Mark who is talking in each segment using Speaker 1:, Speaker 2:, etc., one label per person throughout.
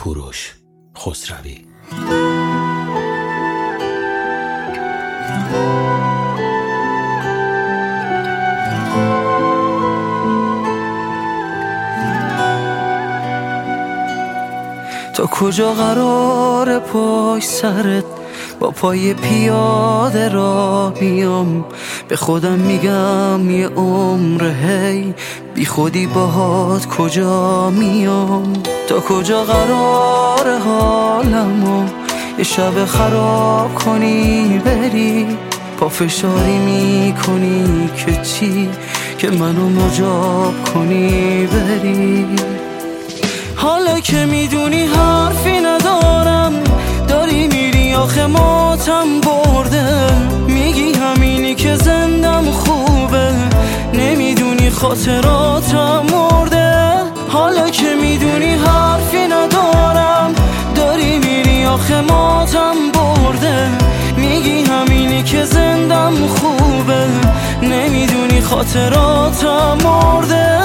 Speaker 1: کوروش خسروی.
Speaker 2: تا کجا قرار پای سرت، با پای پیاده را بیام، به خودم میگم یه عمر هی بی خودی باهات کجا میام. تا کجا قرار حالمو یه شب خراب کنی بری، پافشاری میکنی که چی، که منو مجاب کنی بری. حالا که میدونی حرفی ندارم، داری میری آخه ماتم برده، میگی همینی که زندم خوبه، نمیدونی خاطراتم مرده. حالا که میدونی حرفی ندارم، داری میری آخه ماتم برده، میگی همینی که زندم خوبه، نمیدونی خاطراتم مرده.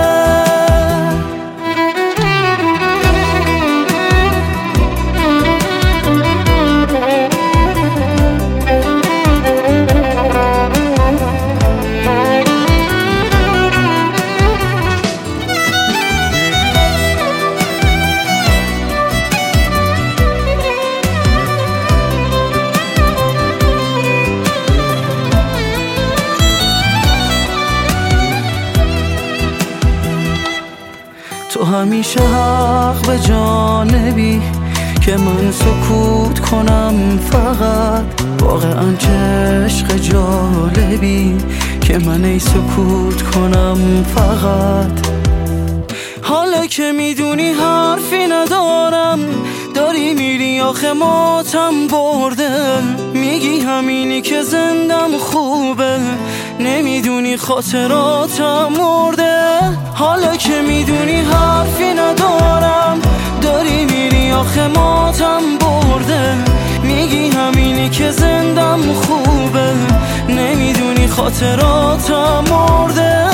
Speaker 2: تو همیشه حق به جانبی که من سکوت کنم، فقط واقعا چه عشق جالبی که من ای سکوت کنم فقط. حالا که میدونی حرفی ندارم، داری میری آخه ماتم برده، میگی همینی که زندم خوبه، نمیدونی خاطراتم مرده. حالا که میدونی حرفی ندارم، داری میری آخه ماتم برده، میگی همینی که زندم خوبه، نمیدونی خاطراتم مرده.